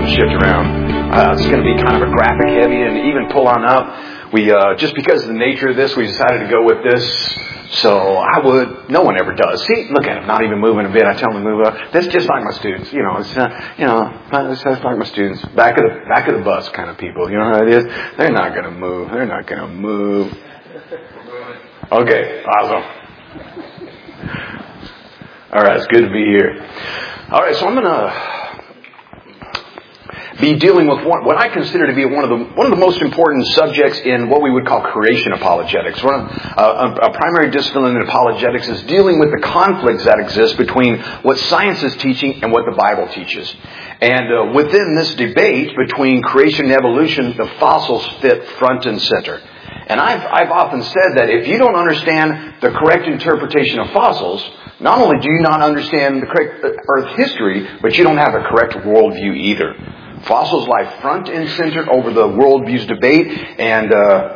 and shift around. It's going to be kind of a graphic heavy and even pull on up. We just because of the nature of this, we decided to go with this. So no one ever does. See, look at him, not even moving a bit. I tell them to move up. That's just like my students. It's just like my students. Back of the bus kind of people. You know how it is? They're not going to move. They're not going to move. Okay, awesome. All right, it's good to be here. All right, so I'm going to be dealing with what I consider to be one of the most important subjects in what we would call creation apologetics. A primary discipline in apologetics is dealing with the conflicts that exist between what science is teaching and what the Bible teaches. And within this debate between creation and evolution, the fossils fit front and center. And I've often said that if you don't understand the correct interpretation of fossils, not only do you not understand the correct Earth history, but you don't have a correct worldview either. Fossils lie front and center over the worldview's debate, and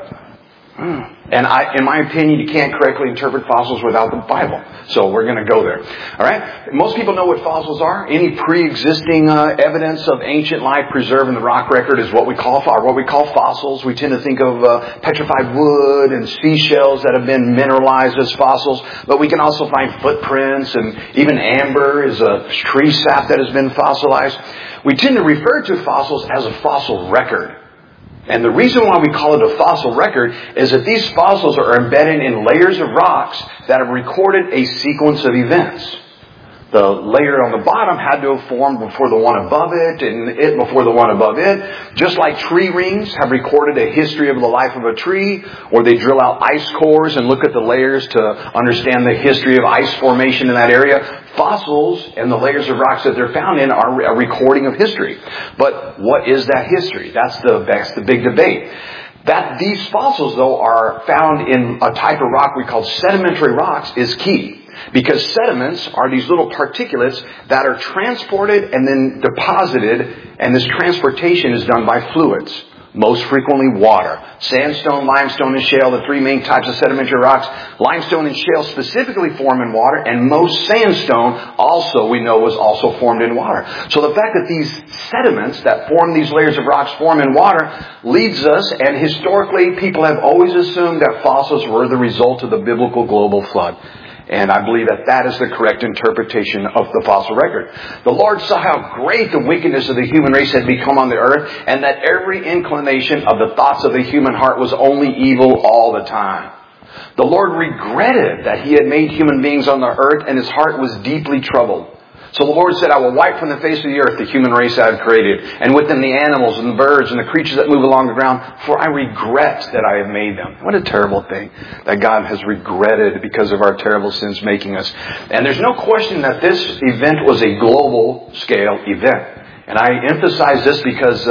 in my opinion, you can't correctly interpret fossils without the Bible. So we're going to go there. All right. Most people know what fossils are. Any pre-existing evidence of ancient life preserved in the rock record is what we call fossils. We tend to think of petrified wood and seashells that have been mineralized as fossils, but we can also find footprints, and even amber is a tree sap that has been fossilized. We tend to refer to fossils as a fossil record. And the reason why we call it a fossil record is that these fossils are embedded in layers of rocks that have recorded a sequence of events. The layer on the bottom had to have formed before the one above it, and it before the one above it. Just like tree rings have recorded a history of the life of a tree, or they drill out ice cores and look at the layers to understand the history of ice formation in that area. Fossils and the layers of rocks that they're found in are a recording of history. But what is that history? That's the big debate. That these fossils, though, are found in a type of rock we call sedimentary rocks is key. Because sediments are these little particulates that are transported and then deposited, and this transportation is done by fluids. Most frequently water. Sandstone, limestone, and shale, the three main types of sedimentary rocks. Limestone and shale specifically form in water, and most sandstone also we know was also formed in water. So the fact that these sediments that form these layers of rocks form in water leads us, and historically people have always assumed that fossils were the result of the biblical global flood. And I believe that is the correct interpretation of the fossil record. The Lord saw how great the wickedness of the human race had become on the earth, and that every inclination of the thoughts of the human heart was only evil all the time. The Lord regretted that He had made human beings on the earth, and His heart was deeply troubled. So the Lord said, I will wipe from the face of the earth the human race I have created, and with them the animals and the birds and the creatures that move along the ground, for I regret that I have made them. What a terrible thing that God has regretted because of our terrible sins making us. And there's no question that this event was a global scale event. And I emphasize this because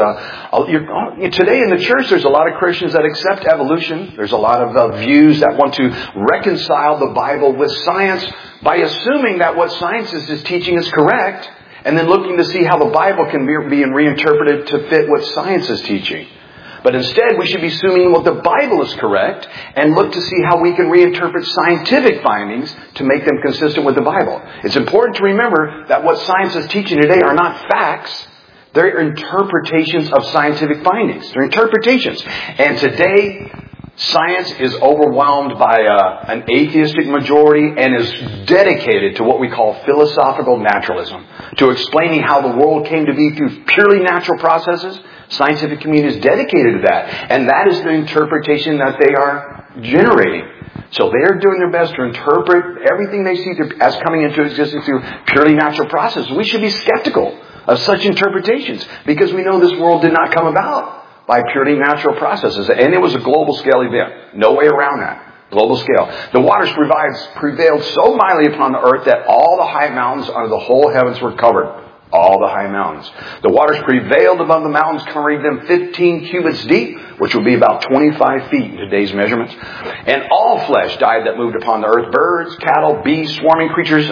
today in the church there's a lot of Christians that accept evolution. There's a lot of views that want to reconcile the Bible with science by assuming that what science is teaching is correct, and then looking to see how the Bible can be reinterpreted to fit what science is teaching. But instead, we should be assuming what the Bible is correct and look to see how we can reinterpret scientific findings to make them consistent with the Bible. It's important to remember that what science is teaching today are not facts. They're interpretations of scientific findings. They're interpretations. And today, science is overwhelmed by an atheistic majority and is dedicated to what we call philosophical naturalism, to explaining how the world came to be through purely natural processes. Scientific community is dedicated to that, and that is the interpretation that they are generating. So they are doing their best to interpret everything they see as coming into existence through purely natural processes. We should be skeptical of such interpretations because we know this world did not come about by purely natural processes. And it was a global scale event. No way around that. Global scale. The waters prevailed so mightily upon the earth that all the high mountains under the whole heavens were covered. All the high mountains. The waters prevailed above the mountains, covering them 15 cubits deep, which would be about 25 feet in today's measurements. And all flesh died that moved upon the earth, birds, cattle, beasts, swarming creatures,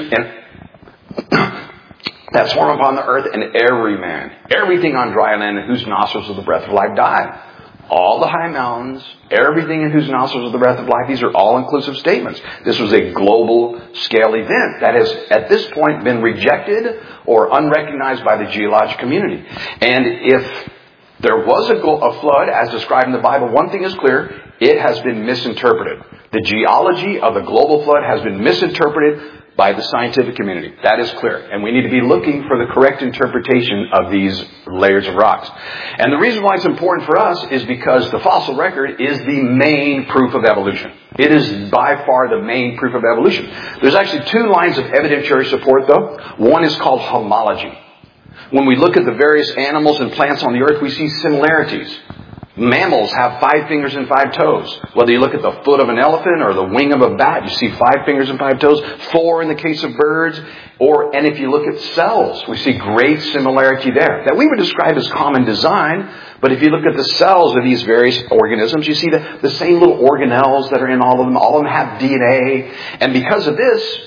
and that swarm upon the earth, and every man, everything on dry land in whose nostrils of the breath of life died. all the high mountains, everything in whose nostrils is the breath of life. These are all-inclusive statements. This was a global scale event that has, at this point, been rejected or unrecognized by the geologic community. And if there was a flood, as described in the Bible, one thing is clear: it has been misinterpreted. The geology of the global flood has been misinterpreted by the scientific community. That is clear. And we need to be looking for the correct interpretation of these layers of rocks. And the reason why it's important for us is because the fossil record is the main proof of evolution. It is by far the main proof of evolution. There's actually two lines of evidentiary support, though. One is called homology. When we look at the various animals and plants on the earth, we see similarities. Mammals have 5 fingers and 5 toes. Whether you look at the foot of an elephant or the wing of a bat, you see 5 fingers and 5 toes. 4 in the case of birds. And if you look at cells, we see great similarity there that we would describe as common design. But if you look at the cells of these various organisms, you see the same little organelles that are in all of them. All of them have DNA. And because of this,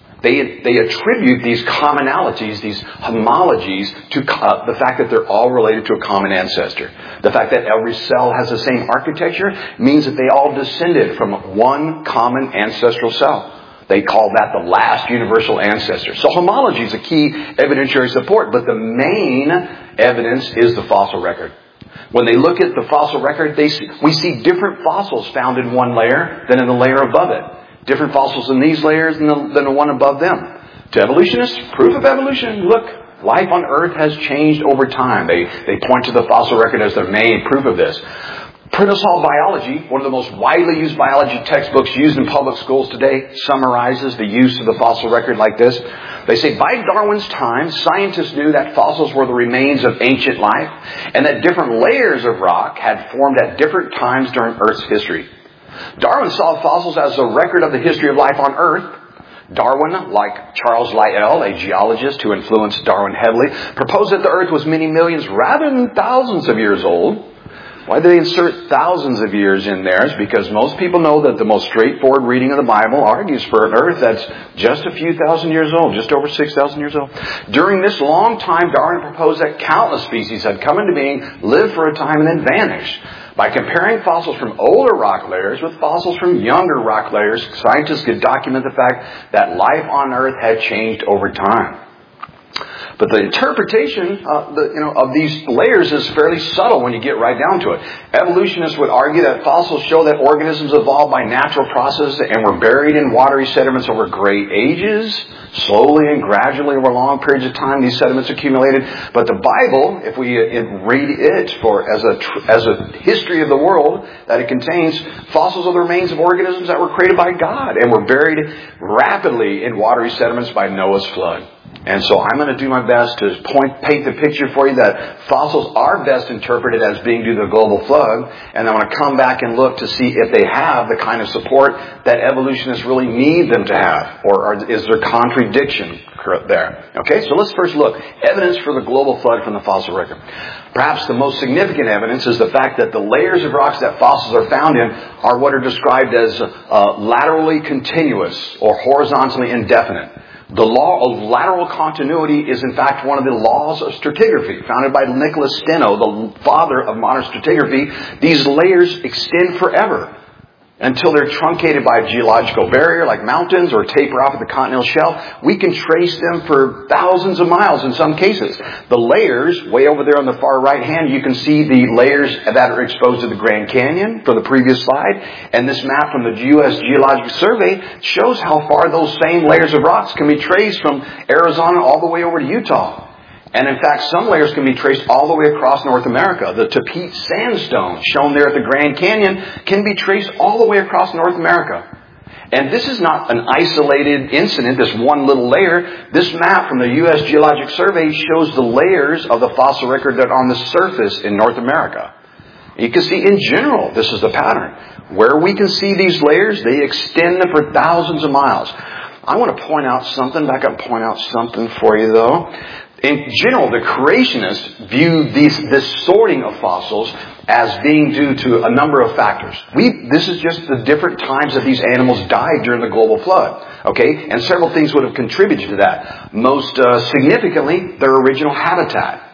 they attribute these commonalities, these homologies, to the fact that they're all related to a common ancestor. The fact that every cell has the same architecture means that they all descended from one common ancestral cell. They call that the last universal ancestor. So homology is a key evidentiary support, but the main evidence is the fossil record. When they look at the fossil record, we see different fossils found in one layer than in the layer above it. Different fossils in these layers than the one above them. To evolutionists, proof of evolution. Look, life on Earth has changed over time. They point to the fossil record as their main proof of this. Prentice-Hall Biology, one of the most widely used biology textbooks used in public schools today, summarizes the use of the fossil record like this. They say, by Darwin's time, scientists knew that fossils were the remains of ancient life and that different layers of rock had formed at different times during Earth's history. Darwin saw fossils as a record of the history of life on Earth. Darwin, like Charles Lyell, a geologist who influenced Darwin heavily, proposed that the Earth was many millions rather than thousands of years old. Why do they insert thousands of years in there? It's because most people know that the most straightforward reading of the Bible argues for an Earth that's just a few thousand years old, just over 6,000 years old. During this long time, Darwin proposed that countless species had come into being, lived for a time, and then vanished. By comparing fossils from older rock layers with fossils from younger rock layers, scientists could document the fact that life on Earth had changed over time. But the interpretation of these layers is fairly subtle when you get right down to it. Evolutionists would argue that fossils show that organisms evolved by natural processes and were buried in watery sediments over great ages. Slowly and gradually over long periods of time, these sediments accumulated. But the Bible, if we read it as a history of the world that it contains, fossils are the remains of organisms that were created by God and were buried rapidly in watery sediments by Noah's flood. And so I'm going to do my best to paint the picture for you that fossils are best interpreted as being due to the global flood. And I'm going to come back and look to see if they have the kind of support that evolutionists really need them to have. Or is there contradiction there? Okay, so let's first look. Evidence for the global flood from the fossil record. Perhaps the most significant evidence is the fact that the layers of rocks that fossils are found in are what are described as laterally continuous or horizontally indefinite. The law of lateral continuity is in fact one of the laws of stratigraphy, founded by Nicholas Steno, the father of modern stratigraphy. These layers extend forever until they're truncated by a geological barrier like mountains or taper off at the continental shelf. We can trace them for thousands of miles in some cases. The layers, way over there on the far right hand, you can see the layers that are exposed to the Grand Canyon from the previous slide. And this map from the U.S. Geological Survey shows how far those same layers of rocks can be traced from Arizona all the way over to Utah. And in fact, some layers can be traced all the way across North America. The Tapete Sandstone, shown there at the Grand Canyon, can be traced all the way across North America. And this is not an isolated incident, this one little layer. This map from the U.S. Geologic Survey shows the layers of the fossil record that are on the surface in North America. You can see in general, this is the pattern. Where we can see these layers, they extend them for thousands of miles. I want to point out something for you though. In general, the creationists view this sorting of fossils as being due to a number of factors. This is just the different times that these animals died during the global flood. Okay? And several things would have contributed to that. Most significantly, their original habitat.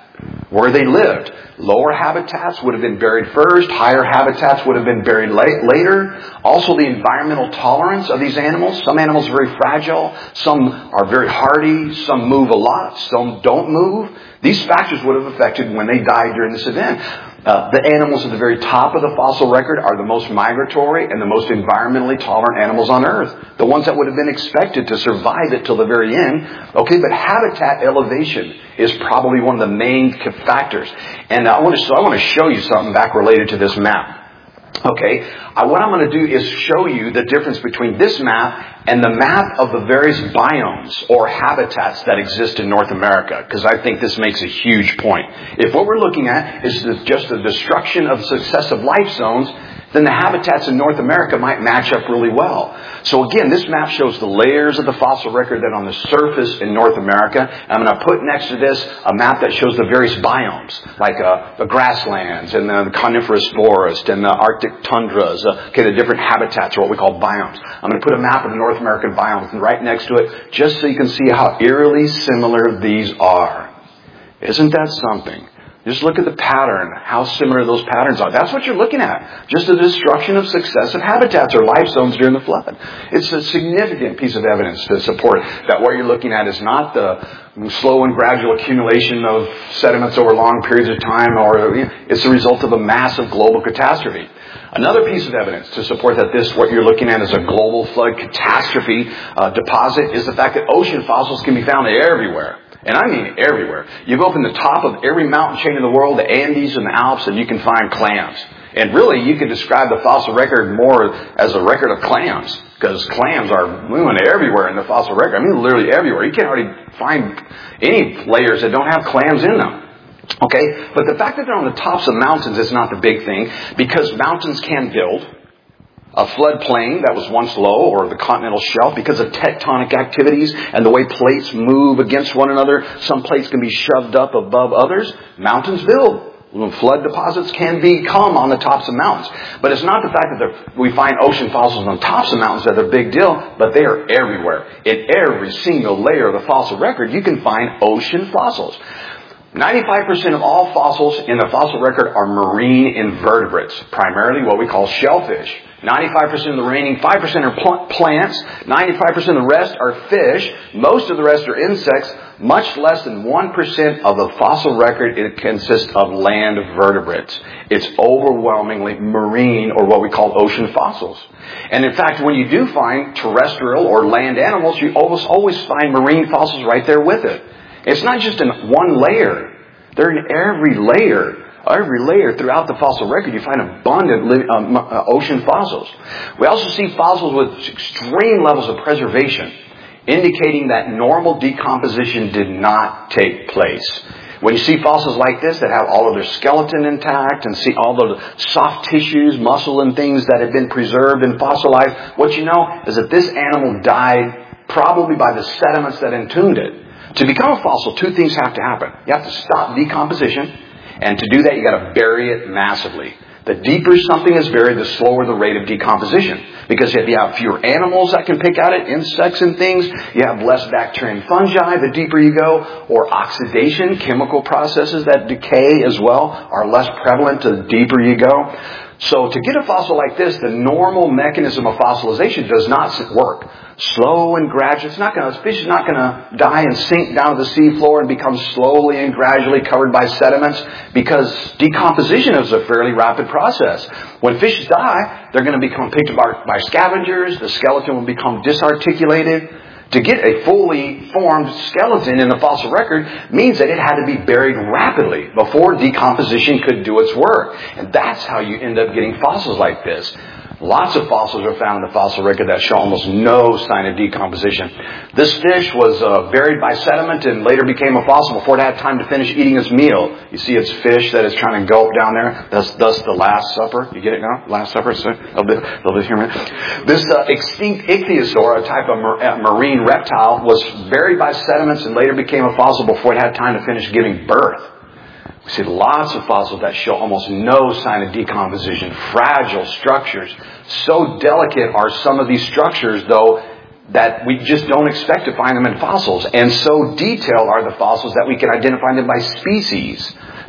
where they lived. Lower habitats would have been buried first. Higher habitats would have been buried later. Also, the environmental tolerance of these animals. Some animals are very fragile. Some are very hardy. Some move a lot. Some don't move. These factors would have affected when they died during this event. The animals at the very top of the fossil record are the most migratory and the most environmentally tolerant animals on Earth. The ones that would have been expected to survive it till the very end. Okay, but habitat elevation is probably one of the main factors. And I want to show you something back related to this map. Okay, what I'm going to do is show you the difference between this map and the map of the various biomes or habitats that exist in North America, because I think this makes a huge point. If what we're looking at is just the destruction of successive life zones, then the habitats in North America might match up really well. So again, this map shows the layers of the fossil record that are on the surface in North America. I'm going to put next to this a map that shows the various biomes, like the grasslands and the coniferous forest and the Arctic tundras, the different habitats are what we call biomes. I'm going to put a map of the North American biomes right next to it, just so you can see how eerily similar these are. Isn't that something? Just look at the pattern, how similar those patterns are. That's what you're looking at. Just the destruction of successive habitats or life zones during the flood. It's a significant piece of evidence to support that what you're looking at is not the slow and gradual accumulation of sediments over long periods of time, or it's the result of a massive global catastrophe. Another piece of evidence to support that what you're looking at is a global flood catastrophe deposit is the fact that ocean fossils can be found everywhere. And I mean everywhere. You go up in the top of every mountain chain in the world, the Andes and the Alps, and you can find clams. And really, you could describe the fossil record more as a record of clams, because clams are moving everywhere in the fossil record. I mean, literally everywhere. You can't hardly find any layers that don't have clams in them. Okay? But the fact that they're on the tops of mountains is not the big thing, because mountains can build. A floodplain that was once low, or the continental shelf, because of tectonic activities and the way plates move against one another, some plates can be shoved up above others. Mountains build. Flood deposits can become on the tops of mountains. But it's not the fact that we find ocean fossils on tops of mountains that are a big deal, but they are everywhere. In every single layer of the fossil record, you can find ocean fossils. 95% of all fossils in the fossil record are marine invertebrates, primarily what we call shellfish. 95% of the remaining 5% are plants. 95% of the rest are fish. Most of the rest are insects. Much less than 1% of the fossil record it consists of land vertebrates. It's overwhelmingly marine, or what we call ocean fossils. And in fact, when you do find terrestrial or land animals, you always find marine fossils right there with it. It's not just in one layer. They're in every layer. Every layer throughout the fossil record, you find abundant ocean fossils. We also see fossils with extreme levels of preservation, indicating that normal decomposition did not take place. When you see fossils like this that have all of their skeleton intact and see all the soft tissues, muscle and things that have been preserved and fossilized, what you know is that this animal died probably by the sediments that entombed it. To become a fossil, two things have to happen. You have to stop decomposition. And to do that, you got to bury it massively. The deeper something is buried, the slower the rate of decomposition. Because if you have fewer animals that can pick at it, insects and things, you have less bacteria and fungi the deeper you go, or oxidation, chemical processes that decay as well, are less prevalent the deeper you go. So to get a fossil like this, the normal mechanism of fossilization does not work. Slow and gradual. Fish is not going to die and sink down to the seafloor and become slowly and gradually covered by sediments, because decomposition is a fairly rapid process. When fish die, they're going to become picked apart by scavengers. The skeleton will become disarticulated. To get a fully formed skeleton in the fossil record means that it had to be buried rapidly before decomposition could do its work. And that's how you end up getting fossils like this. Lots of fossils are found in the fossil record that show almost no sign of decomposition. This fish was buried by sediment and later became a fossil before it had time to finish eating its meal. You see its fish that is trying to gulp down there. Thus the Last Supper. You get it now? Last Supper? A little bit here. This extinct ichthyosaur, a type of marine reptile, was buried by sediments and later became a fossil before it had time to finish giving birth. We see lots of fossils that show almost no sign of decomposition, fragile structures. So delicate are some of these structures, though, that we just don't expect to find them in fossils. And so detailed are the fossils that we can identify them by species.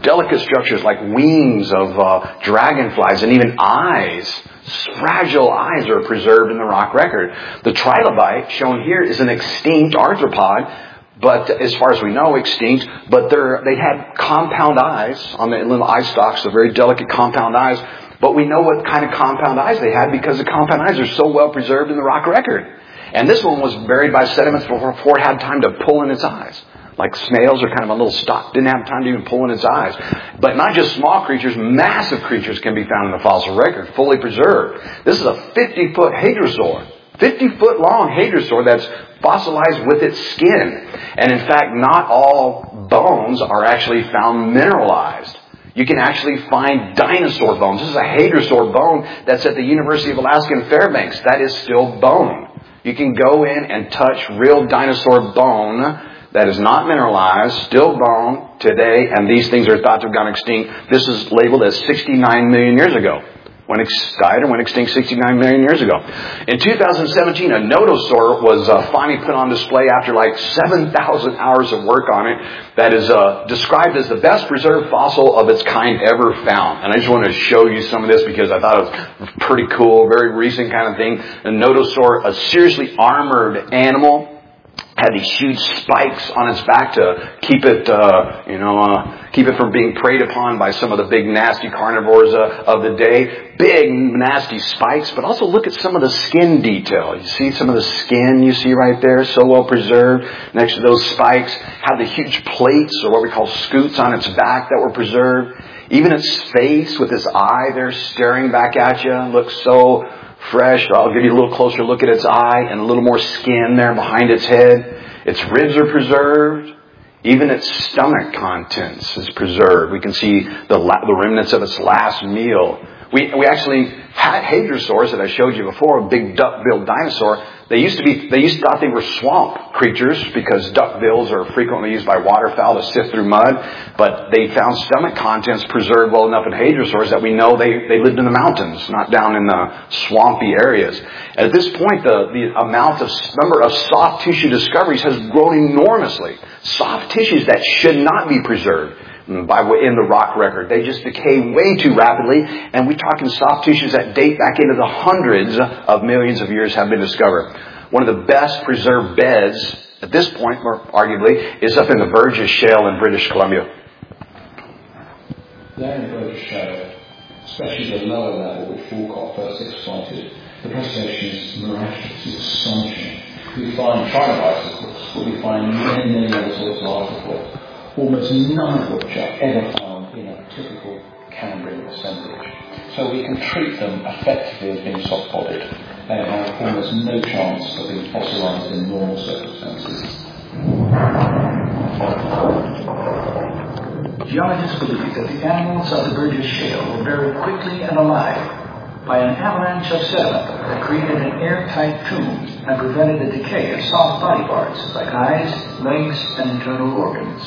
Delicate structures like wings of dragonflies and even eyes, fragile eyes, are preserved in the rock record. The trilobite shown here is an extinct arthropod, but as far as we know, extinct. But they had compound eyes on the little eye stalks, the very delicate compound eyes. But we know what kind of compound eyes they had because the compound eyes are so well preserved in the rock record. And this one was buried by sediments before it had time to pull in its eyes. Like snails are kind of a little stock, didn't have time to even pull in its eyes. But not just small creatures, massive creatures can be found in the fossil record, fully preserved. This is a 50-foot hadrosaur. 50-foot long hadrosaur that's fossilized with its skin. And in fact, not all bones are actually found mineralized. You can actually find dinosaur bones. This is a hadrosaur bone that's at the University of Alaska in Fairbanks. That is still bone. You can go in and touch real dinosaur bone that is not mineralized, still bone today, and these things are thought to have gone extinct. This is labeled as 69 million years ago. Went extinct 69 million years ago. In 2017, a nodosaur was finally put on display after like 7,000 hours of work on it. That is described as the best preserved fossil of its kind ever found. And I just want to show you some of this because I thought it was pretty cool, very recent kind of thing. A nodosaur, a seriously armored animal, had these huge spikes on its back to keep it, keep it from being preyed upon by some of the big nasty carnivores of the day. Big nasty spikes, but also look at some of the skin detail. You see some of the skin you see right there, so well preserved next to those spikes. Had the huge plates, or what we call scutes, on its back that were preserved. Even its face with its eye there staring back at you looks so fresh. I'll give you a little closer look at its eye and a little more skin there behind its head. Its ribs are preserved. Even its stomach contents is preserved. We can see the remnants of its last meal. We actually had hadrosaurs that I showed you before, a big duck-billed dinosaur. They thought they were swamp creatures because duck-bills are frequently used by waterfowl to sift through mud. But they found stomach contents preserved well enough in hadrosaurs that we know they lived in the mountains, not down in the swampy areas. And at this point, the number of soft tissue discoveries has grown enormously. Soft tissues that should not be preserved in the rock record. They just decay way too rapidly, and we're talking soft tissues that date back into the hundreds of millions of years have been discovered. One of the best preserved beds at this point, arguably, is up in the Burgess Shale in British Columbia. There in the Burgess Shale, especially the lower level which Walcott first exploited, the preservation is miraculous, it's astonishing. We find trilobites, of course, but we find many other sorts of arthropods, almost none of which are ever found in a typical Cambrian assemblage. So we can treat them effectively as being soft-bodied. They have almost no chance of being fossilized in normal circumstances. Geologists believe that the animals of the Burgess Shale were buried quickly and alive by an avalanche of sediment that created an airtight tomb and prevented the decay of soft body parts like eyes, legs, and internal organs.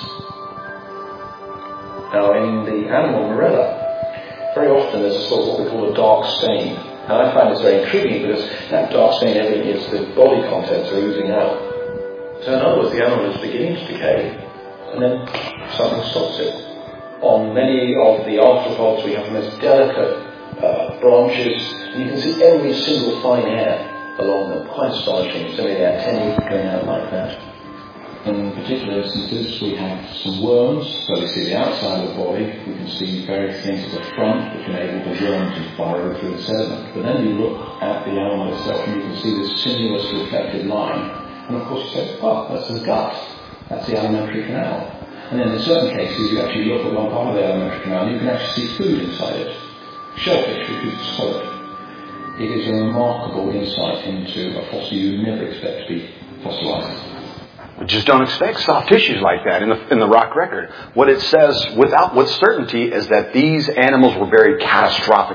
Now, in the animal Morella, very often there's a sort of what we call a dark stain. And I find this very intriguing because that dark stain evidently is the body contents are oozing out. So in other words, the animal is beginning to decay, and then something stops it. On many of the arthropods, we have the most delicate branches, and you can see every single fine hair along them. Quite astonishing. So many antennae going out like that. In particular instances, we have some worms, so we see the outside of the body, we can see various things at the front which enable the worm to burrow through the sediment. But then you look at the animal itself and you can see this sinuous reflected line, and of course you say, oh, that's the gut, that's the alimentary canal. And then in certain cases you actually look at one part of the alimentary canal and you can actually see food inside it. Shellfish, which is solid. It is a remarkable insight into a fossil you would never expect to be fossilized. We just don't expect soft tissues like that in the rock record. What it says with certainty is that these animals were buried catastrophically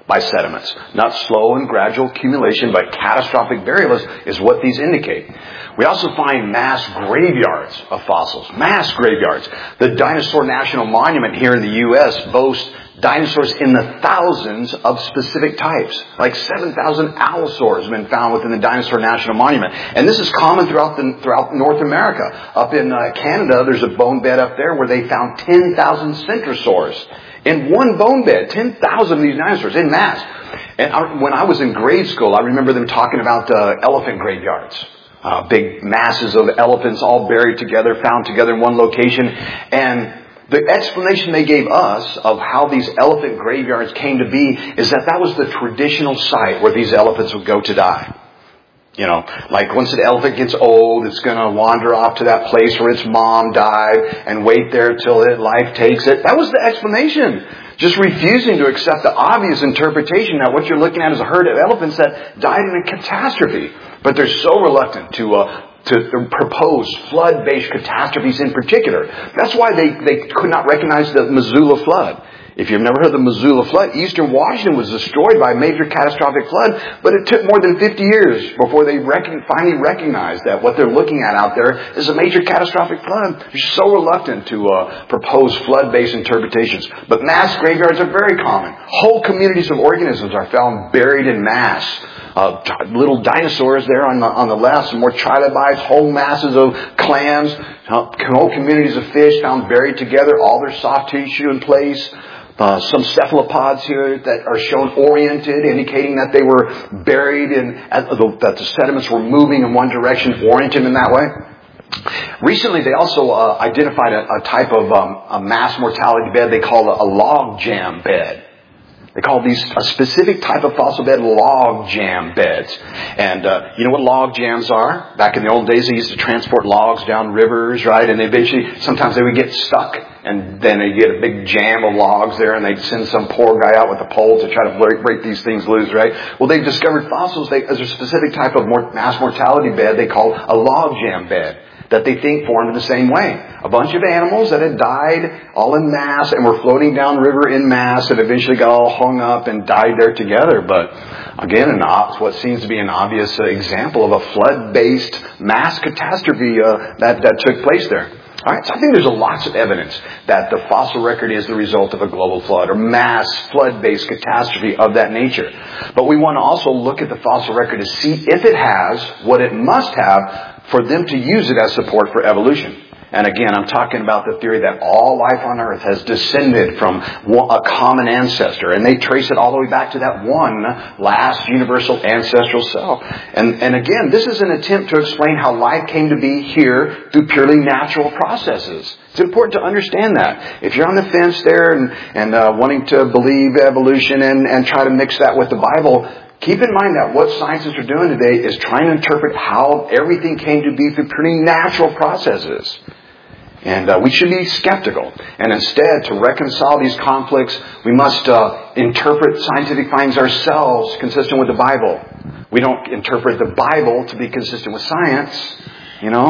by sediments. Not slow and gradual accumulation, but catastrophic burial is what these indicate. We also find mass graveyards of fossils. Mass graveyards. The Dinosaur National Monument here in the U.S. boasts dinosaurs in the thousands of specific types. Like 7,000 allosaurs have been found within the Dinosaur National Monument. And this is common throughout North America. Up in Canada, there's a bone bed up there where they found 10,000 centrosaurs. In one bone bed, 10,000 of these dinosaurs in mass. And when I was in grade school, I remember them talking about elephant graveyards. Big masses of elephants all buried together, found together in one location. And the explanation they gave us of how these elephant graveyards came to be is that was the traditional site where these elephants would go to die. You know, like once an elephant gets old, it's going to wander off to that place where its mom died and wait there till life takes it. That was the explanation. Just refusing to accept the obvious interpretation that what you're looking at is a herd of elephants that died in a catastrophe. But they're so reluctant to propose flood-based catastrophes in particular. That's why they could not recognize the Missoula flood. If you've never heard of the Missoula flood, eastern Washington was destroyed by a major catastrophic flood, but it took more than 50 years before they finally recognized that what they're looking at out there is a major catastrophic flood. They're so reluctant to propose flood-based interpretations. But mass graveyards are very common. Whole communities of organisms are found buried in mass. Little dinosaurs there on the left, some more trilobites, whole masses of clams, whole communities of fish found buried together, all their soft tissue in place. Some cephalopods here that are shown oriented, indicating that they were buried that the sediments were moving in one direction, oriented in that way. Recently, they also identified a type of a mass mortality bed they call a log jam bed. They call these a specific type of fossil bed log jam beds. And you know what log jams are? Back in the old days, they used to transport logs down rivers, right? And sometimes they would get stuck. And then they'd get a big jam of logs there, and they'd send some poor guy out with a pole to try to break these things loose, right? Well, they've discovered fossils. There's a specific type of mass mortality bed they call a log jam bed that they think formed in the same way. A bunch of animals that had died all in mass and were floating down river in mass and eventually got all hung up and died there together. But again, what seems to be an obvious example of a flood-based mass catastrophe that took place there. All right, so I think there's lots of evidence that the fossil record is the result of a global flood or mass flood-based catastrophe of that nature. But we want to also look at the fossil record to see if it has what it must have for them to use it as support for evolution. And again, I'm talking about the theory that all life on Earth has descended from a common ancestor. And they trace it all the way back to that one last universal ancestral cell. And again, this is an attempt to explain how life came to be here through purely natural processes. It's important to understand that. If you're on the fence there and wanting to believe evolution and try to mix that with the Bible, keep in mind that what scientists are doing today is trying to interpret how everything came to be through pretty natural processes. And we should be skeptical. And instead, to reconcile these conflicts, we must interpret scientific findings ourselves consistent with the Bible. We don't interpret the Bible to be consistent with science, you know.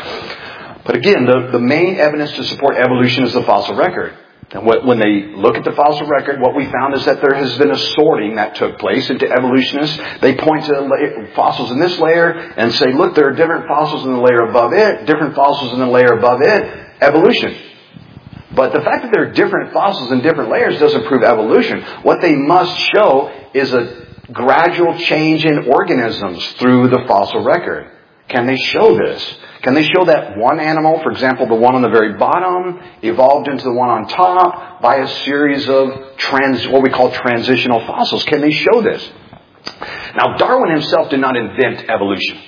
But again, the main evidence to support evolution is the fossil record. And when they look at the fossil record, what we found is that there has been a sorting that took place into evolutionists. They point to fossils in this layer and say, look, there are different fossils in the layer above it, different fossils in the layer above it, evolution. But the fact that there are different fossils in different layers doesn't prove evolution. What they must show is a gradual change in organisms through the fossil record. Can they show this? Can they show that one animal, for example, the one on the very bottom, evolved into the one on top by a series of what we call transitional fossils? Can they show this? Now, Darwin himself did not invent evolution.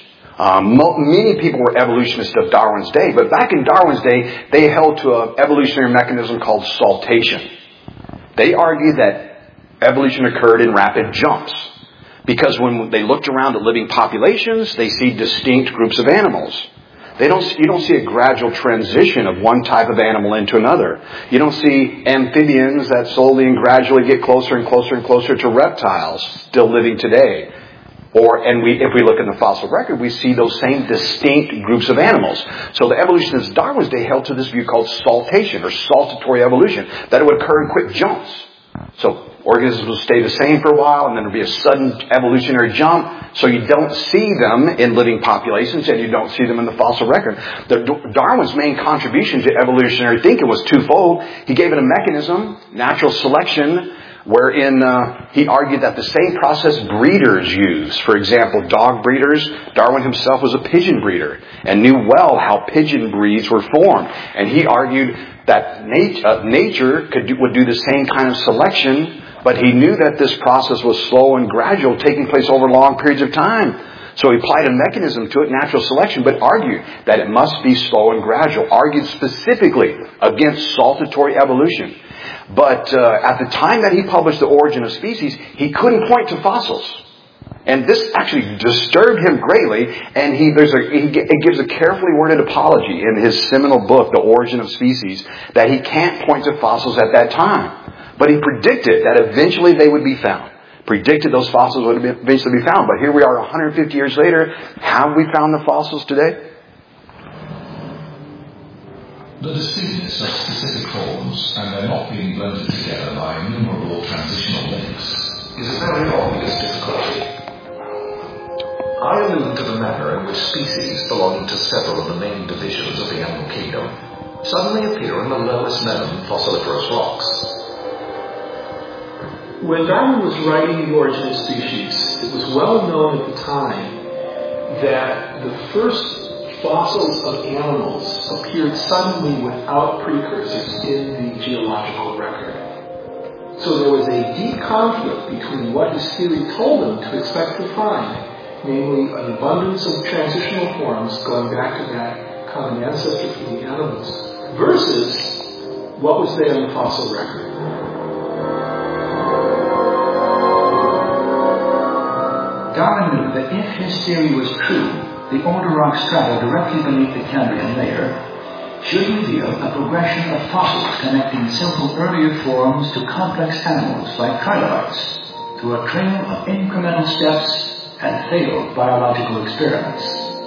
Many people were evolutionists of Darwin's day, but back in Darwin's day, they held to an evolutionary mechanism called saltation. They argued that evolution occurred in rapid jumps. Because when they looked around at living populations, they see distinct groups of animals. You don't see a gradual transition of one type of animal into another. You don't see amphibians that slowly and gradually get closer and closer and closer to reptiles still living today. If we look in the fossil record, we see those same distinct groups of animals. So the evolutionists of Darwin's day held to this view called saltation or saltatory evolution, that it would occur in quick jumps. So Organisms will stay the same for a while, and then there'll be a sudden evolutionary jump. So you don't see them in living populations, and you don't see them in the fossil record. Darwin's main contribution to evolutionary thinking was twofold. He gave it a mechanism, natural selection, wherein he argued that the same process breeders use. For example, dog breeders. Darwin himself was a pigeon breeder and knew well how pigeon breeds were formed. And he argued that nature would do the same kind of selection, but he knew that this process was slow and gradual, taking place over long periods of time. So he applied a mechanism to it, natural selection, but argued that it must be slow and gradual. Argued specifically against saltatory evolution. But at the time that he published The Origin of Species, he couldn't point to fossils. And this actually disturbed him greatly, and he gives a carefully worded apology in his seminal book, The Origin of Species, that he can't point to fossils at that time. But he predicted that eventually they would be found. Predicted those fossils would eventually be found. But here we are 150 years later. Have we found the fossils today? The distinctness of specific forms and their not being blended together by innumerable transitional links is a very obvious difficulty. I allude to the manner in which species belonging to several of the main divisions of the animal kingdom suddenly appear in the lowest known fossiliferous rocks. When Darwin was writing The Origin of Species, it was well known at the time that the first fossils of animals appeared suddenly without precursors in the geological record. So there was a deep conflict between what his theory told him to expect to find, namely an abundance of transitional forms going back to that common ancestor for the animals, versus what was there in the fossil record. Darwin knew that if his theory was true, the older rock strata directly beneath the Cambrian layer should reveal a progression of fossils connecting simple earlier forms to complex animals like trilobites through a trail of incremental steps and failed biological experiments.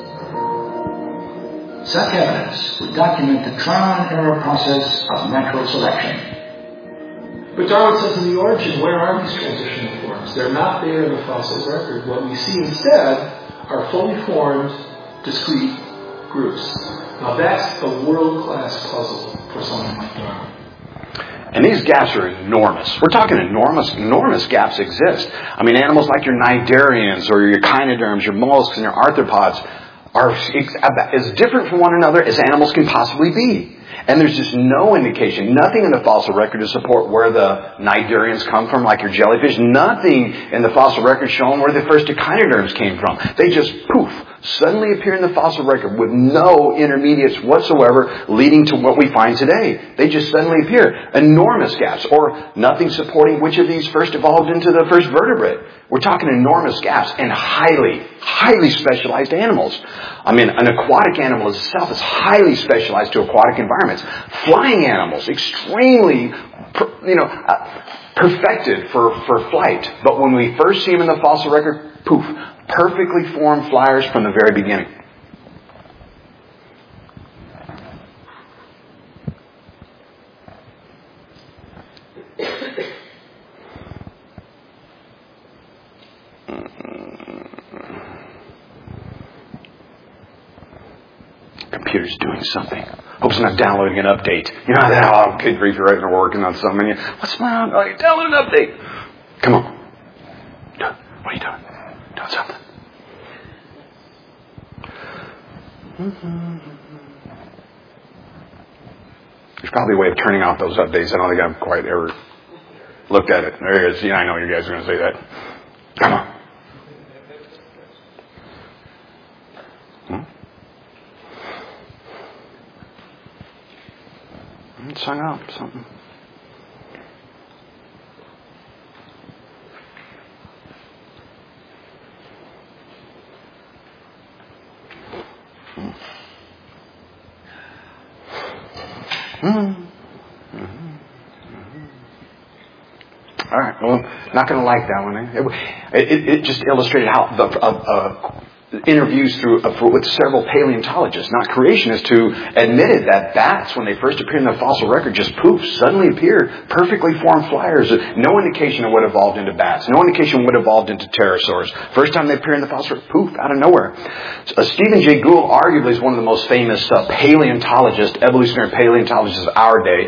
Such evidence would document the trial and error process of natural selection. But Darwin says in The Origin, where are these transitional forms? They're not there in the fossil record. What we see instead are fully formed, discrete groups. Now that's a world-class puzzle for someone like Darwin. And these gaps are enormous. We're talking enormous gaps exist. I mean, animals like your cnidarians or your echinoderms, your mollusks and your arthropods are as different from one another as animals can possibly be. And there's just no indication, nothing in the fossil record to support where the cnidarians come from, like your jellyfish. Nothing in the fossil record showing where the first echinoderms came from. They just, poof, suddenly appear in the fossil record with no intermediates whatsoever leading to what we find today. They just suddenly appear. Enormous gaps, or nothing supporting which of these first evolved into the first vertebrate. We're talking enormous gaps and highly specialized animals. I mean, an aquatic animal itself is highly specialized to aquatic environments. Flying animals, extremely, perfected for flight. But when we first see them in the fossil record, poof, perfectly formed flyers from the very beginning. Computer's doing something. Hope it's not downloading an update. You know how, good grief, you're writing or working on something. What's going on? Oh, you're downloading an update. Come on. What are you doing? Doing something. There's probably a way of turning off those updates. I don't think I've quite ever looked at it. There it is. Yeah, I know you guys are going to say that. Come on. It's hung up something. All right. Well, not going to like that one. Eh? It just illustrated how interviews with several paleontologists, not creationists, who admitted that bats, when they first appeared in the fossil record, just suddenly appeared, perfectly formed flyers. No indication of what evolved into bats. No indication of what evolved into pterosaurs. First time they appear in the fossil record, poof, out of nowhere. Stephen Jay Gould arguably is one of the most famous evolutionary paleontologists of our day.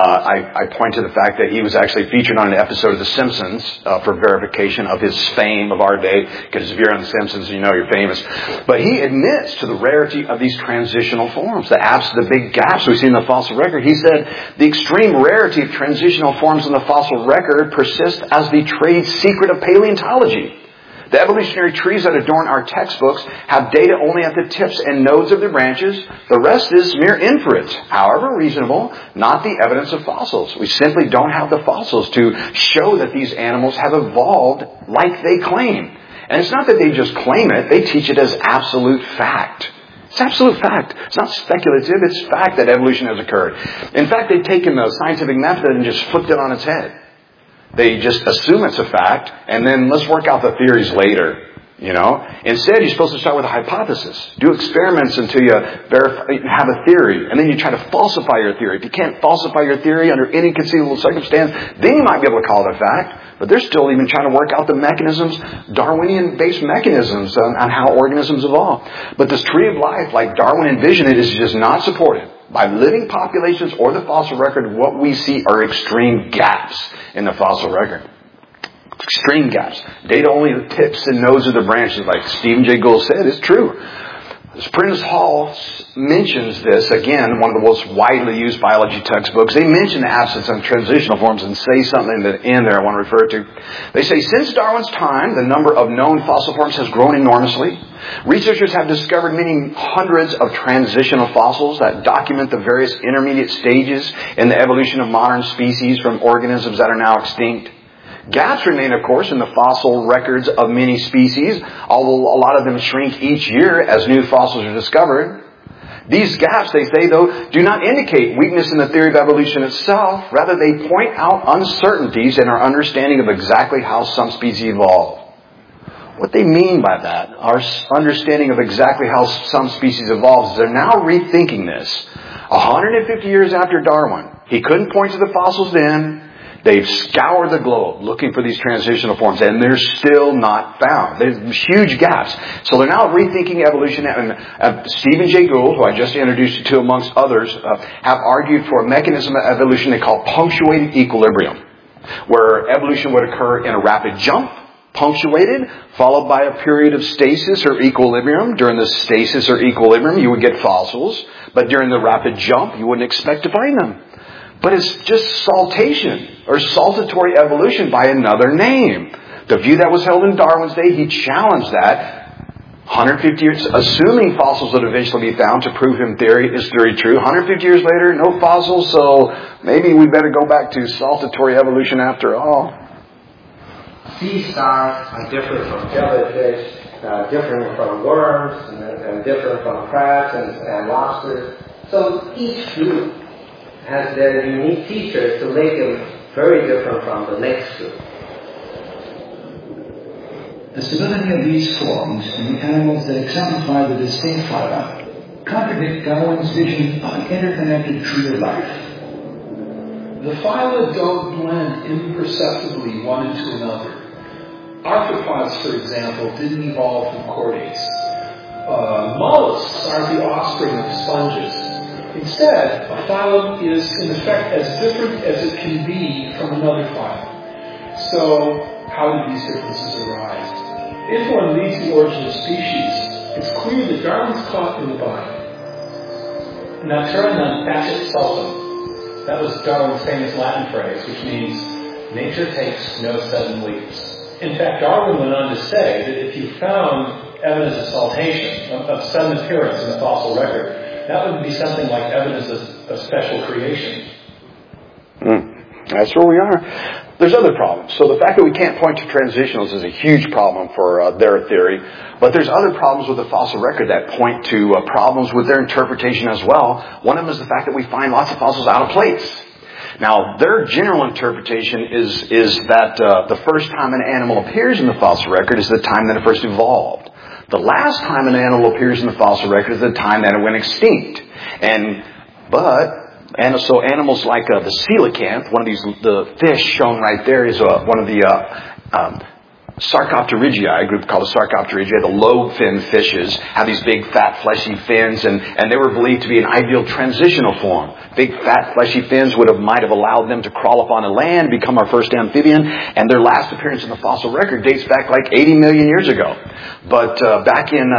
I point to the fact that he was actually featured on an episode of The Simpsons for verification of his fame of our day, because if you're on The Simpsons, you know you're famous. But he admits to the rarity of these transitional forms, the big gaps we see in the fossil record. He said the extreme rarity of transitional forms in the fossil record persists as the trade secret of paleontology. The evolutionary trees that adorn our textbooks have data only at the tips and nodes of the branches. The rest is mere inference, however reasonable, not the evidence of fossils. We simply don't have the fossils to show that these animals have evolved like they claim. And it's not that they just claim it, they teach it as absolute fact. It's absolute fact. It's not speculative, it's fact that evolution has occurred. In fact, they've taken the scientific method and just flipped it on its head. They just assume it's a fact, and then let's work out the theories later. Instead, you're supposed to start with a hypothesis. Do experiments until you have a theory, and then you try to falsify your theory. If you can't falsify your theory under any conceivable circumstance, then you might be able to call it a fact. But they're still even trying to work out the mechanisms, Darwinian-based mechanisms on how organisms evolve. But this tree of life, like Darwin envisioned it, is just not supported by living populations or the fossil record. What we see are extreme gaps in the fossil record. Extreme gaps. Data only the tips and nodes of the branches, like Stephen Jay Gould said, is true. Prentice Hall mentions this, again, one of the most widely used biology textbooks. They mention the absence of transitional forms and say something in the end there I want to refer to. They say, since Darwin's time, the number of known fossil forms has grown enormously. Researchers have discovered many hundreds of transitional fossils that document the various intermediate stages in the evolution of modern species from organisms that are now extinct. Gaps remain, of course, in the fossil records of many species, although a lot of them shrink each year as new fossils are discovered. These gaps, they say, though, do not indicate weakness in the theory of evolution itself. Rather, they point out uncertainties in our understanding of exactly how some species evolve. What they mean by that, our understanding of exactly how some species evolves, is they're now rethinking this. 150 years after Darwin, he couldn't point to the fossils then. They've scoured the globe looking for these transitional forms, and they're still not found. There's huge gaps. So they're now rethinking evolution. And Stephen Jay Gould, who I just introduced you to amongst others, have argued for a mechanism of evolution they call punctuated equilibrium, where evolution would occur in a rapid jump, punctuated, followed by a period of stasis or equilibrium. During the stasis or equilibrium, you would get fossils, but during the rapid jump, you wouldn't expect to find them. But it's just saltation or saltatory evolution by another name. The view that was held in Darwin's day, he challenged that. 150 years, assuming fossils would eventually be found to prove his theory true. 150 years later, no fossils, so maybe we better go back to saltatory evolution after all. Sea stars are different from jellyfish, different from worms, and different from crabs and lobsters. So each group has their unique features to make them very different from the next group. The stability of these forms in the animals that exemplify the distinct phyla contradict Darwin's vision of an interconnected tree of life. The phyla don't blend imperceptibly one into another. Arthropods, for example, didn't evolve from chordates. Mollusks aren't the offspring of sponges. Instead, a phylum is, in effect, as different as it can be from another phylum. So, how did these differences arise? If one reads The Origin of Species, it's clear that Darwin's caught in the bind. Natura non facit saltum. That was Darwin's famous Latin phrase, which means, nature takes no sudden leaps. In fact, Darwin went on to say that if you found evidence of saltation, of sudden appearance in the fossil record, that would be something like evidence of special creation. That's where we are. There's other problems. So the fact that we can't point to transitionals is a huge problem for their theory. But there's other problems with the fossil record that point to problems with their interpretation as well. One of them is the fact that we find lots of fossils out of place. Now, their general interpretation is that the first time an animal appears in the fossil record is the time that it first evolved. The last time an animal appears in the fossil record is the time that it went extinct. And so animals like the coelacanth, one of the fish shown right there is one of the Sarcopterygia, a group called the Sarcopterygia. The lobe-finned fishes have these big, fat, fleshy fins, and they were believed to be an ideal transitional form. Big, fat, fleshy fins might have allowed them to crawl up on the land, become our first amphibian, and their last appearance in the fossil record dates back like 80 million years ago. But back in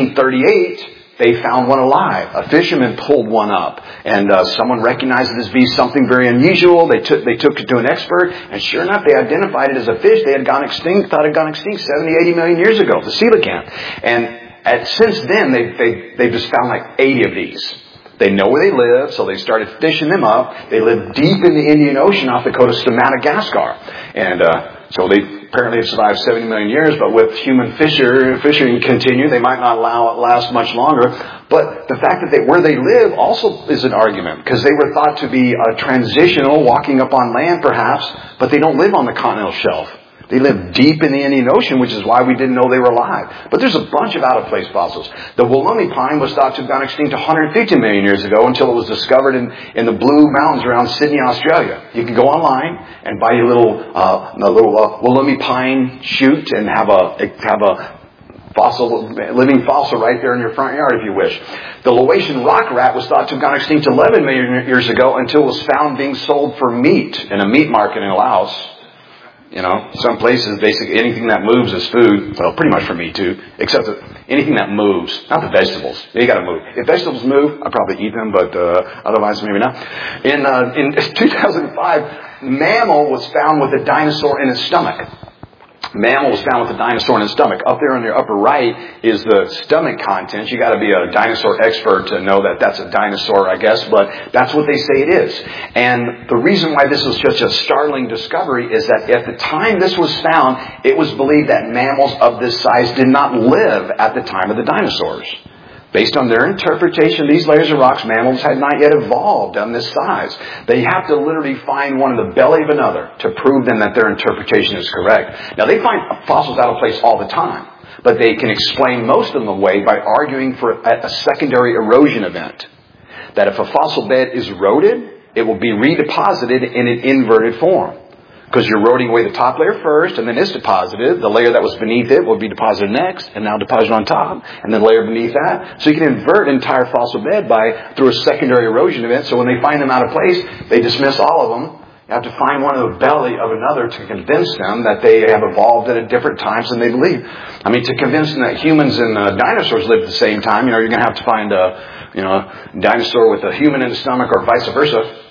1938, they found one alive. A fisherman pulled one up, and someone recognized it as being something very unusual. They took it to an expert, and sure enough, they identified it as a fish they had gone extinct, thought had gone extinct 70, 80 million years ago, the coelacanth. And since then, they've just found like 80 of these. They know where they live, so they started fishing them up. They live deep in the Indian Ocean off the coast of Madagascar. And so they apparently survived 70 million years, but with human fishing continue, they might not last much longer. But the fact that where they live also is an argument, because they were thought to be transitional, walking up on land perhaps, but they don't live on the continental shelf. They live deep in the Indian Ocean, which is why we didn't know they were alive. But there's a bunch of out-of-place fossils. The Wollumi pine was thought to have gone extinct 150 million years ago until it was discovered in the Blue Mountains around Sydney, Australia. You can go online and buy your little Wollumi pine shoot and have a living fossil right there in your front yard if you wish. The Laotian rock rat was thought to have gone extinct 11 million years ago until it was found being sold for meat in a meat market in Laos. You know, some places, basically anything that moves is food. Well, pretty much for me too. Except that anything that moves, not the vegetables. You gotta move. If vegetables move, I'll probably eat them, but otherwise maybe not. In 2005, mammal was found with a dinosaur in its stomach. Mammal was found with a dinosaur in its stomach. Up there on your upper right is the stomach contents. You got to be a dinosaur expert to know that that's a dinosaur, I guess, but that's what they say it is. And the reason why this was such a startling discovery is that at the time this was found, it was believed that mammals of this size did not live at the time of the dinosaurs. Based on their interpretation of these layers of rocks, mammals had not yet evolved on this size. They have to literally find one in the belly of another to prove then that their interpretation is correct. Now, they find fossils out of place all the time, but they can explain most of them away by arguing for a secondary erosion event. That if a fossil bed is eroded, it will be redeposited in an inverted form. Because you're eroding away the top layer first, and then it's deposited. The layer that was beneath it will be deposited next, and now deposited on top, and then layer beneath that. So you can invert an entire fossil bed through a secondary erosion event. So when they find them out of place, they dismiss all of them. You have to find one in the belly of another to convince them that they have evolved at a different times than they believe. I mean, to convince them that humans and dinosaurs live at the same time, you're going to have to find a dinosaur with a human in the stomach, or vice versa.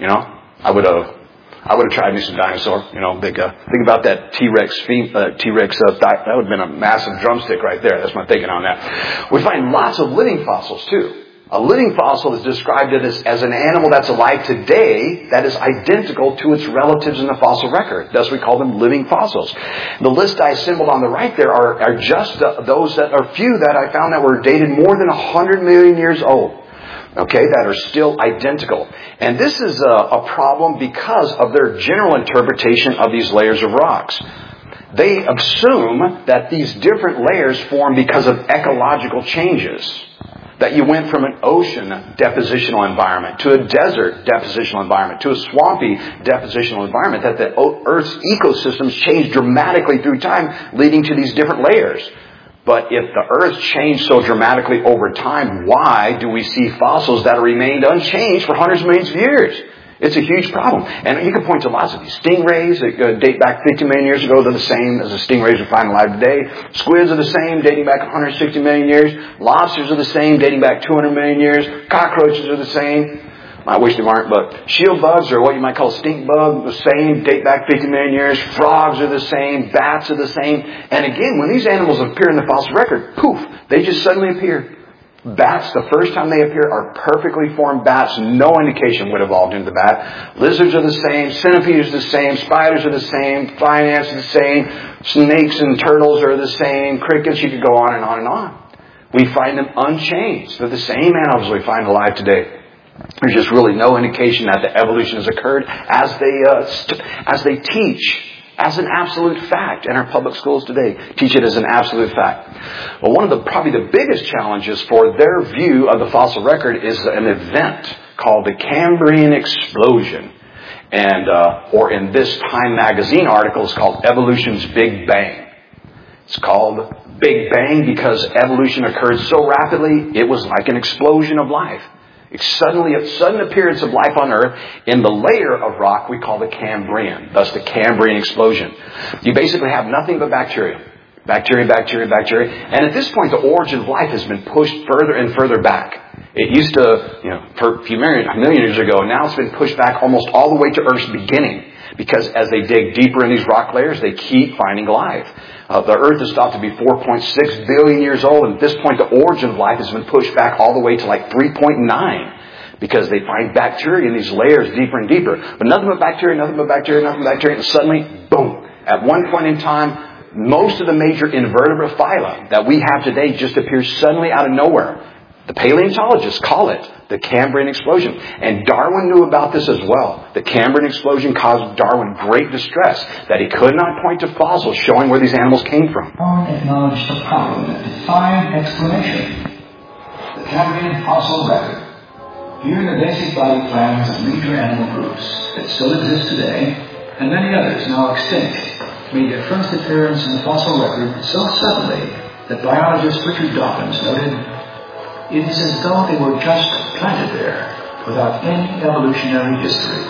I would have tried me some dinosaur. Think about that T-Rex thigh. That would have been a massive drumstick right there. That's my thinking on that. We find lots of living fossils too. A living fossil is described as an animal that's alive today that is identical to its relatives in the fossil record. Thus we call them living fossils. The list I assembled on the right there are just those that are few that I found that were dated more than 100 million years old. Okay, that are still identical. And this is a problem because of their general interpretation of these layers of rocks. They assume that these different layers form because of ecological changes. That you went from an ocean depositional environment to a desert depositional environment to a swampy depositional environment. That the Earth's ecosystems changed dramatically through time, leading to these different layers. But if the Earth changed so dramatically over time, why do we see fossils that have remained unchanged for hundreds of millions of years? It's a huge problem. And you can point to lots of these. Stingrays that date back 50 million years ago, they're the same as the stingrays we find alive today. Squids are the same, dating back 160 million years. Lobsters are the same, dating back 200 million years. Cockroaches are the same. I wish they weren't, but shield bugs, or what you might call stink bug, the same, date back 50 million years. Frogs are the same. Bats are the same. And again, when these animals appear in the fossil record, poof, they just suddenly appear. Bats, the first time they appear, are perfectly formed bats. No indication would have evolved into the bat. Lizards are the same. Centipedes are the same. Spiders are the same. Flying ants are the same. Snakes and turtles are the same. Crickets, you could go on and on and on. We find them unchanged. They're the same animals we find alive today. There's just really no indication that the evolution has occurred as they teach as an absolute fact. And our public schools today teach it as an absolute fact. Well, one of the probably the biggest challenges for their view of the fossil record is an event called the Cambrian explosion. And, or in this Time magazine article, it's called Evolution's Big Bang. It's called Big Bang because evolution occurred so rapidly, it was like an explosion of life. It's suddenly a sudden appearance of life on Earth in the layer of rock we call the Cambrian, thus the Cambrian explosion. You basically have nothing but bacteria. Bacteria. And at this point, the origin of life has been pushed further and further back. It used to, for a million years ago, now it's been pushed back almost all the way to Earth's beginning. Because as they dig deeper in these rock layers, they keep finding life. The Earth is thought to be 4.6 billion years old, and at this point, the origin of life has been pushed back all the way to like 3.9. Because they find bacteria in these layers deeper and deeper. But nothing but bacteria, and suddenly, boom. At one point in time, most of the major invertebrate phyla that we have today just appears suddenly out of nowhere. The paleontologists call it the Cambrian explosion. And Darwin knew about this as well. The Cambrian explosion caused Darwin great distress that he could not point to fossils showing where these animals came from. Darwin acknowledged a problem that defied explanation. The Cambrian fossil record. Here are the basic body plans of major animal groups that still exist today, and many others now extinct, made their first appearance in the fossil record so suddenly that biologist Richard Dawkins noted, it is as though they were just planted there without any evolutionary history.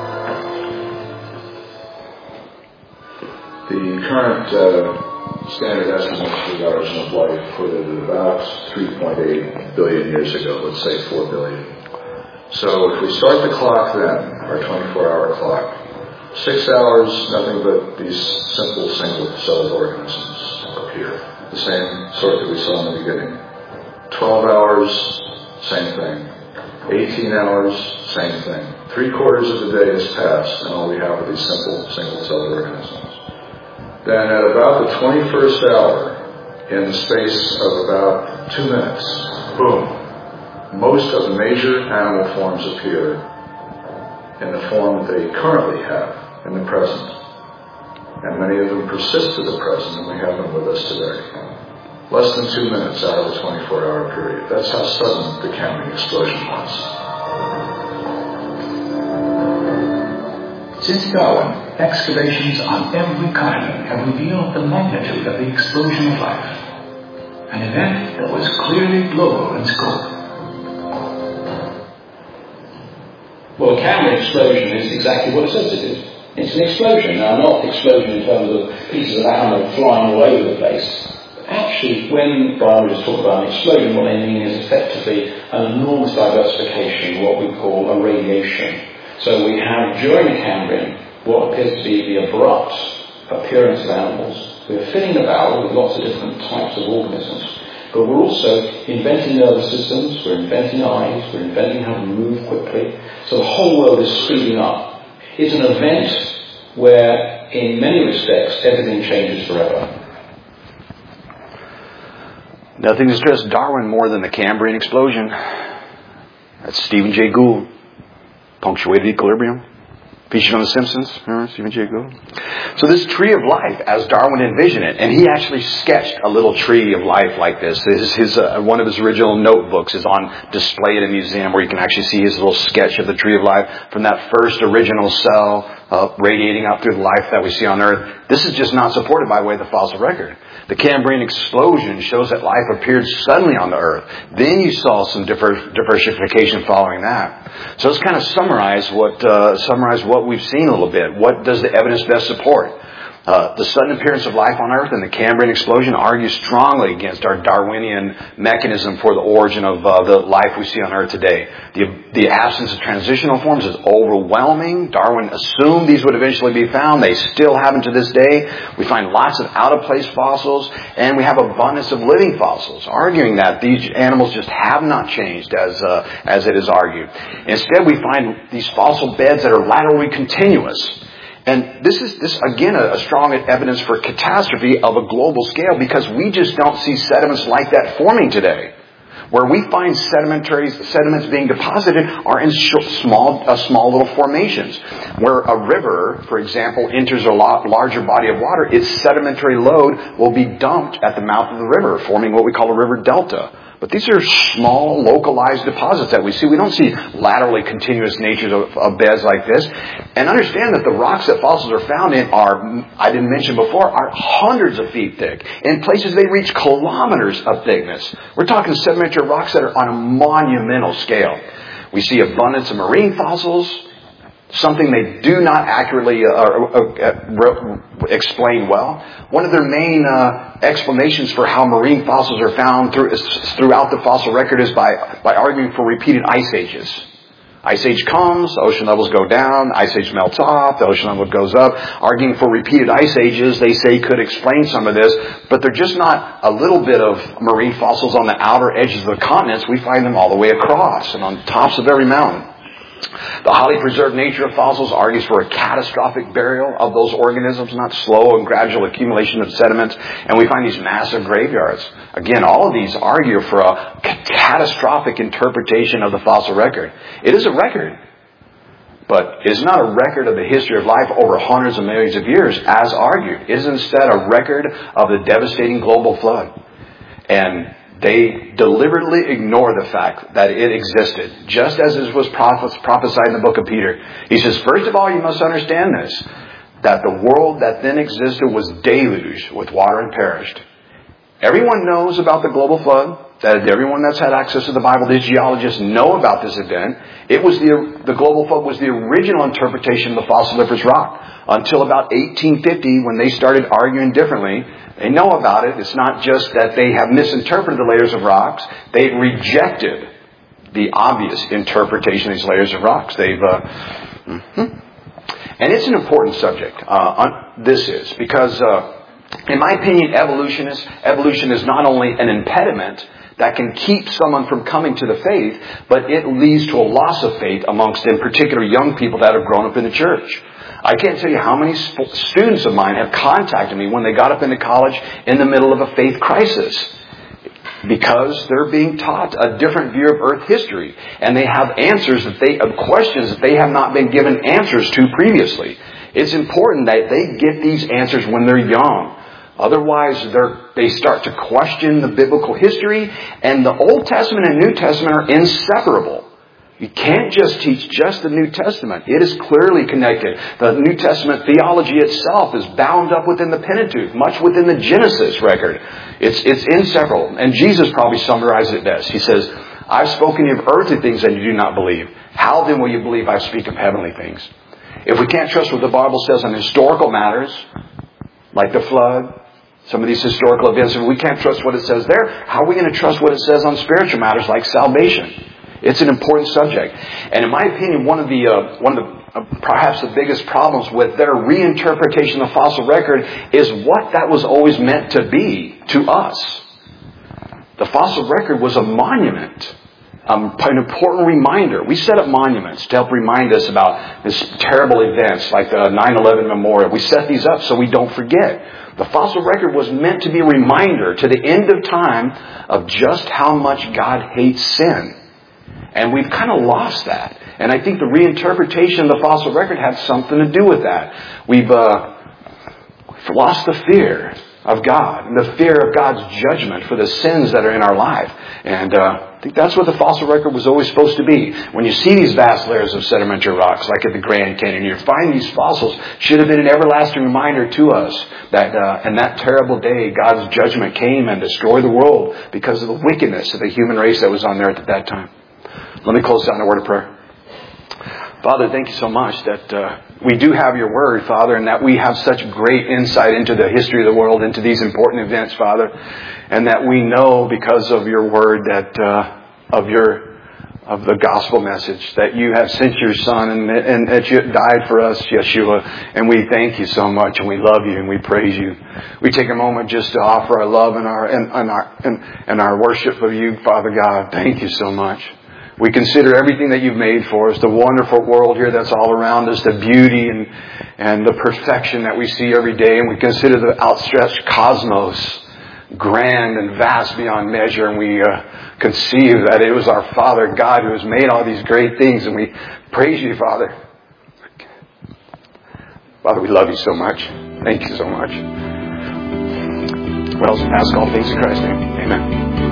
The current standard estimates for the origin of life put it at about 3.8 billion years ago, let's say 4 billion. So if we start the clock then, our 24-hour clock, 6 hours, nothing but these simple single-celled organisms appear. The same sort that we saw in the beginning. 12 hours, same thing. 18 hours, same thing. 3/4 of the day has passed, and all we have are these simple single-celled organisms. Then at about the 21st hour, in the space of about 2 minutes, boom, most of the major animal forms appear in the form that they currently have in the present. And many of them persist to the present, and we have them with us today. Less than 2 minutes out of a 24-hour period. That's how sudden the Cambrian explosion was. Since Darwin, excavations on every continent have revealed the magnitude of the explosion of life. An event that was clearly global in scope. Well, the Cambrian explosion is exactly what it says it is. It's an explosion. Now, not explosion in terms of pieces of animal flying all over the place. Actually, when biologists talk about an explosion, what they mean is effectively an enormous diversification, what we call a radiation. So we have, during the Cambrian, what appears to be the abrupt appearance of animals. We're filling the barrel with lots of different types of organisms. But we're also inventing nervous systems, we're inventing eyes, we're inventing how to move quickly. So the whole world is speeding up. It's an event where, in many respects, everything changes forever. Nothing distressed Darwin more than the Cambrian explosion. That's Stephen Jay Gould. Punctuated equilibrium. Featured on The Simpsons. Stephen Jay Gould. So this tree of life, as Darwin envisioned it, and he actually sketched a little tree of life like this. One of his original notebooks is on display at a museum where you can actually see his little sketch of the tree of life from that first original cell radiating out through the life that we see on Earth. This is just not supported by way of the fossil record. The Cambrian explosion shows that life appeared suddenly on the Earth. Then you saw some diversification following that. So let's kind of summarize what we've seen a little bit. What does the evidence best support? The sudden appearance of life on Earth and the Cambrian explosion argue strongly against our Darwinian mechanism for the origin of the life we see on Earth today. The absence of transitional forms is overwhelming. Darwin assumed these would eventually be found. They still haven't to this day. We find lots of out-of-place fossils, and we have abundance of living fossils, arguing that these animals just have not changed as it is argued. Instead, we find these fossil beds that are laterally continuous. And this is again a strong evidence for catastrophe of a global scale because we just don't see sediments like that forming today. Where we find sediments being deposited are in small little formations. Where a river, for example, enters a larger body of water, its sedimentary load will be dumped at the mouth of the river, forming what we call a river delta. But these are small, localized deposits that we see. We don't see laterally continuous natures of beds like this. And understand that the rocks that fossils are found in are, I didn't mention before, are hundreds of feet thick. In places they reach kilometers of thickness. We're talking sedimentary rocks that are on a monumental scale. We see abundance of marine fossils, something they do not accurately explain well. One of their main explanations for how marine fossils are found throughout the fossil record is by arguing for repeated ice ages. Ice age comes, the ocean levels go down, ice age melts off, the ocean level goes up. Arguing for repeated ice ages, they say, could explain some of this, but they're just not a little bit of marine fossils on the outer edges of the continents. We find them all the way across and on tops of every mountain. The highly preserved nature of fossils argues for a catastrophic burial of those organisms, not slow and gradual accumulation of sediments. And we find these massive graveyards. Again, all of these argue for a catastrophic interpretation of the fossil record. It is a record, but it is not a record of the history of life over hundreds of millions of years, as argued. It is instead a record of the devastating global flood. And they deliberately ignore the fact that it existed, just as it was prophesied in the book of Peter. He says, first of all, you must understand this, that the world that then existed was deluged with water and perished. Everyone knows about the global flood. That everyone that's had access to the Bible, these geologists know about this event. It was the global flood was the original interpretation of the fossiliferous rock until about 1850 when they started arguing differently. They know about it. It's not just that they have misinterpreted the layers of rocks. They've rejected the obvious interpretation of these layers of rocks. And it's an important subject. This is because, in my opinion, evolution is not only an impediment that can keep someone from coming to the faith, but it leads to a loss of faith amongst, in particular, young people that have grown up in the church. I can't tell you how many students of mine have contacted me when they got up into college in the middle of a faith crisis, because they're being taught a different view of earth history, and they have questions that they have not been given answers to previously. It's important that they get these answers when they're young. Otherwise, they start to question the biblical history, and the Old Testament and New Testament are inseparable. You can't just teach just the New Testament. It is clearly connected. The New Testament theology itself is bound up within the Pentateuch, much within the Genesis record. It's inseparable. And Jesus probably summarized it best. He says, I've spoken to you of earthly things and you do not believe. How then will you believe I speak of heavenly things? If we can't trust what the Bible says on historical matters, like the flood, some of these historical events, if we can't trust what it says there, how are we going to trust what it says on spiritual matters like salvation? It's an important subject. And in my opinion, one of the perhaps the biggest problems with their reinterpretation of the fossil record is what that was always meant to be to us. The fossil record was a monument, an important reminder. We set up monuments to help remind us about this terrible events like the 9/11 memorial. We set these up so we don't forget. The fossil record was meant to be a reminder to the end of time of just how much God hates sin. And we've kind of lost that. And I think the reinterpretation of the fossil record had something to do with that. We've lost the fear of God and the fear of God's judgment for the sins that are in our life. And I think that's what the fossil record was always supposed to be. When you see these vast layers of sedimentary rocks, like at the Grand Canyon, you find these fossils should have been an everlasting reminder to us that in that terrible day, God's judgment came and destroyed the world because of the wickedness of the human race that was on there at that time. Let me close out in a word of prayer. Father, thank you so much that we do have your word, Father, and that we have such great insight into the history of the world, into these important events, Father, and that we know because of your word that of the gospel message that you have sent your Son and that you died for us, Yeshua, and we thank you so much and we love you and we praise you. We take a moment just to offer our love and our worship of you, Father God. Thank you so much. We consider everything that you've made for us, the wonderful world here that's all around us, the beauty and the perfection that we see every day. And we consider the outstretched cosmos grand and vast beyond measure, and we conceive that it was our Father God who has made all these great things, and we praise you, Father. Father, we love you so much. Thank you so much. Well, ask all things in Christ's name. Amen.